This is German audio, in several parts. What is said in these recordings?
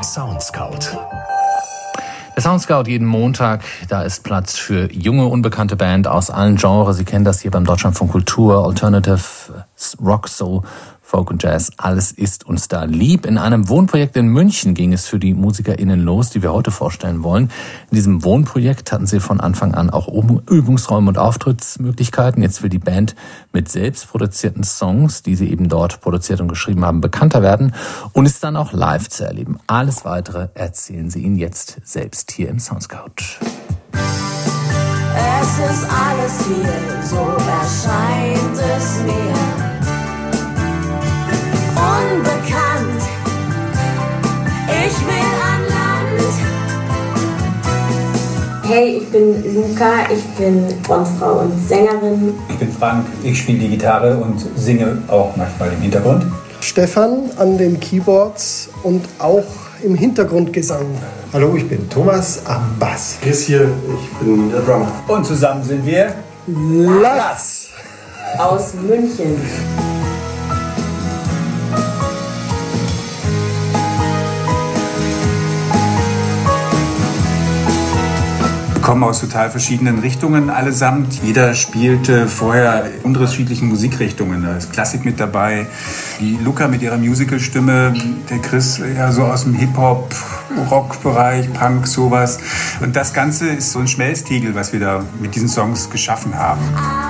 Soundscout. Der Soundscout jeden Montag, da ist Platz für junge, unbekannte Band aus allen Genres. Sie kennen das hier beim Deutschlandfunk Kultur, Alternative, Rock, Soul, Folk und Jazz. Alles ist uns da lieb. In einem Wohnprojekt in München ging es für die MusikerInnen los, die wir heute vorstellen wollen. In diesem Wohnprojekt hatten sie von Anfang an auch Übungsräume und Auftrittsmöglichkeiten. Jetzt will die Band mit selbst produzierten Songs, die sie eben dort produziert und geschrieben haben, bekannter werden und ist dann auch live zu erleben. Alles Weitere erzählen sie Ihnen jetzt selbst hier im Soundscout. Es ist alles hier, so erscheint es mir. Unbekannt, ich will an Land. Hey, ich bin Luca, ich bin Frontfrau und Sängerin. Ich bin Frank, ich spiele die Gitarre und singe auch manchmal im Hintergrund. Stefan an den Keyboards und auch im Hintergrundgesang. Hallo, ich bin Thomas am Bass. Chris hier, ich bin der Drummer. Und zusammen sind wir Latz aus München. Wir kommen aus total verschiedenen Richtungen allesamt. Jeder spielte vorher unterschiedliche Musikrichtungen. Da ist Klassik mit dabei, die Luca mit ihrer Musicalstimme, der Chris ja so aus dem Hip-Hop, Rock-Bereich, Punk, sowas. Und das Ganze ist so ein Schmelztiegel, was wir da mit diesen Songs geschaffen haben.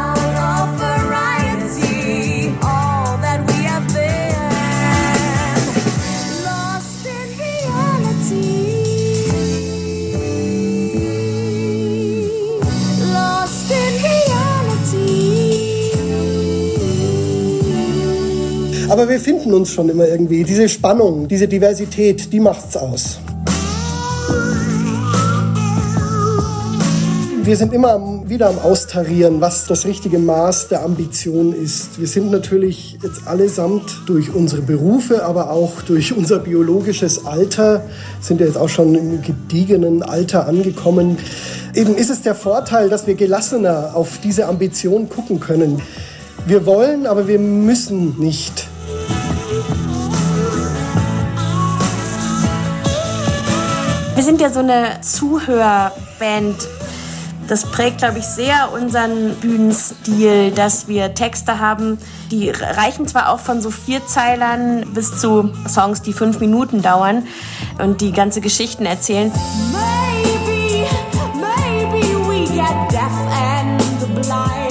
Aber wir finden uns schon immer irgendwie. Diese Spannung, diese Diversität, die macht's aus. Wir sind immer wieder am Austarieren, was das richtige Maß der Ambition ist. Wir sind natürlich jetzt allesamt durch unsere Berufe, aber auch durch unser biologisches Alter, sind ja jetzt auch schon im gediegenen Alter angekommen. Eben ist es der Vorteil, dass wir gelassener auf diese Ambition gucken können. Wir wollen, aber wir müssen nicht. Wir sind ja so eine Zuhörband. Das prägt, glaube ich, sehr unseren Bühnenstil, dass wir Texte haben, die reichen zwar auch von so 4-Zeilern bis zu Songs, die 5 Minuten dauern und die ganze Geschichten erzählen. Maybe we get deaf and blind.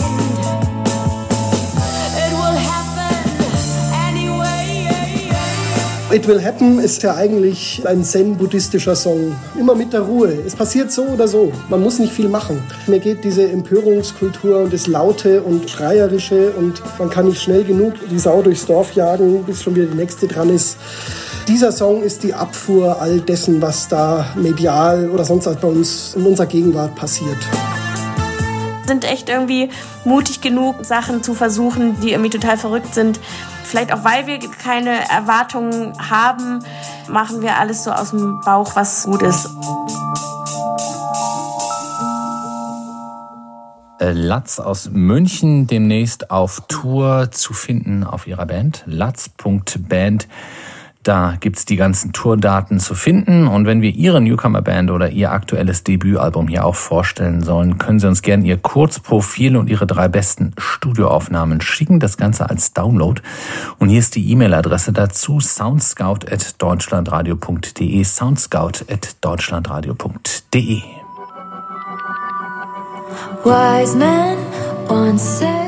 It will happen anyway. It Will Happen ist ja eigentlich ein zen-buddhistischer Song. Immer mit der Ruhe. Es passiert so oder so. Man muss nicht viel machen. Mir geht diese Empörungskultur und das Laute und Schreierische und man kann nicht schnell genug die Sau durchs Dorf jagen, bis schon wieder die nächste dran ist. Dieser Song ist die Abfuhr all dessen, was da medial oder sonst was bei uns in unserer Gegenwart passiert. Sind echt irgendwie mutig genug, Sachen zu versuchen, die irgendwie total verrückt sind. Vielleicht auch, weil wir keine Erwartungen haben, machen wir alles so aus dem Bauch, was gut ist. Latz aus München, demnächst auf Tour zu finden auf ihrer Band, latz.band. Da gibt's die ganzen Tourdaten zu finden. Und wenn wir Ihre Newcomer-Band oder Ihr aktuelles Debütalbum hier auch vorstellen sollen, können Sie uns gerne Ihr Kurzprofil und Ihre 3 besten Studioaufnahmen schicken. Das Ganze als Download. Und hier ist die E-Mail-Adresse dazu: soundscout@deutschlandradio.de. soundscout@deutschlandradio.de. Wise men once said